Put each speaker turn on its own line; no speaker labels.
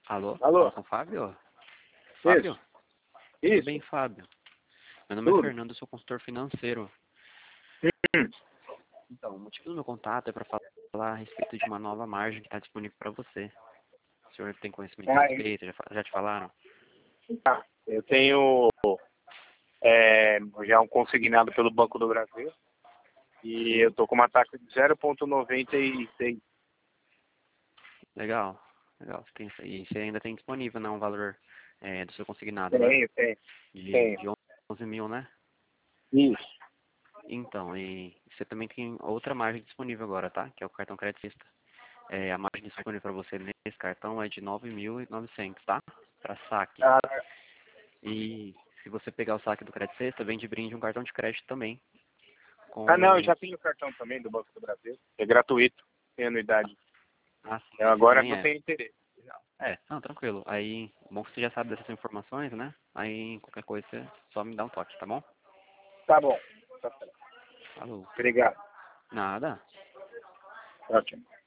Alô?
Alô?
Fala com o Fábio?
Isso.
Fábio? Tudo
Isso.
bem, Fábio? Meu nome é
Tudo.
Fernando, eu sou consultor financeiro.
Hum.
Então, o motivo do meu contato é para falar a respeito de uma nova margem que está disponível para você. O senhor tem conhecimento a respeito? Já te falaram?
Eu tenho já um consignado pelo Banco do Brasil e eu tô com uma taxa de 0,96.
Legal, legal. Você tem isso aí. Você ainda tem disponível, né, um valor do seu consignado, né?
Tenho.
De 11 mil, né?
Isso.
Então, e você também tem outra margem disponível agora, tá? Que é o cartão creditista. A margem disponível para você nesse cartão é de 9.900, tá? Para saque.
Ah,
E se você pegar o saque do Credit Sexta, vem de brinde um cartão de crédito também.
não, eu
Com...
já tenho o cartão também do Banco do Brasil. É gratuito, tem anuidade.
Ah, sim,
Eu
esse
agora
também
não
é.
tenho interesse.
Não, tranquilo. Aí, bom que você já sabe dessas informações, né? Aí, qualquer coisa, você só me dá um toque, tá bom?
Tá bom. Tá certo.
Falou.
Obrigado.
Nada.
Ótimo.